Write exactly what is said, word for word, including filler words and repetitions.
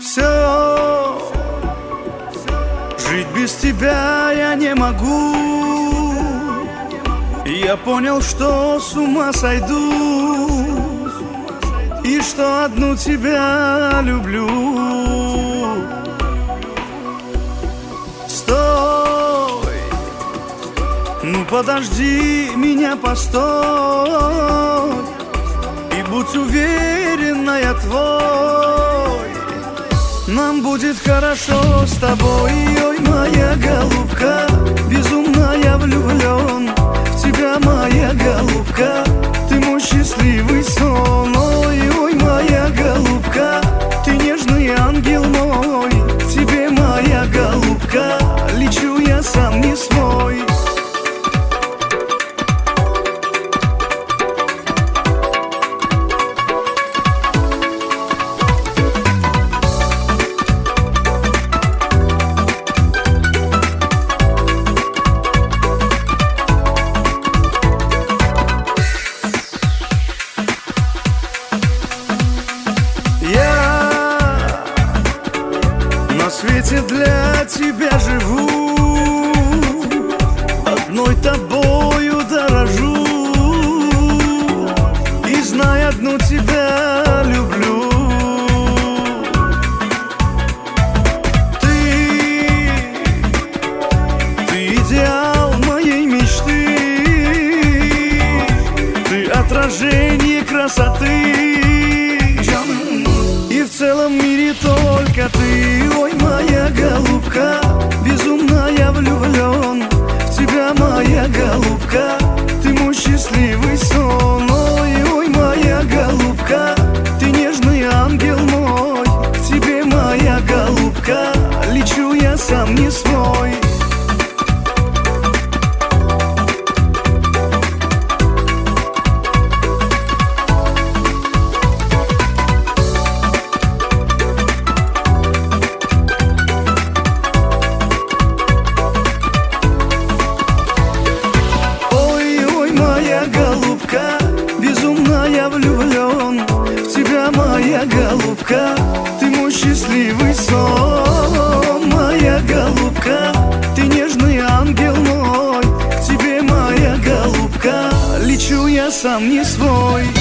Все, жить без тебя я не могу. И я понял, что с ума сойду, и что одну тебя люблю. Стой, ну подожди меня, постой, и будь уверена, я твой. Нам будет хорошо с тобой, ой, моя голубка. Безумно я влюблен в тебя, моя голубка. Ты мой счастливый сон, ой, ой, моя голубка. Ты нежный ангел мой, к тебе, моя голубка, лечу я сам не свой. На свете для тебя живу, одной тобою дорожу, и знай, одну тебя люблю. Ты, ты идеал моей мечты, ты отражение красоты. И в целом мире только ты, ой, моя голубка. Безумно я влюблен в тебя, моя голубка. Ты мой счастливый сон, ой, ой, моя голубка. Ты нежный ангел мой, к тебе, моя голубка, лечу я сам не свой. Безумно я влюблен в тебя, моя голубка. Ты мой счастливый сон, моя голубка. Ты нежный ангел мой, к тебе, моя голубка, лечу я сам не свой.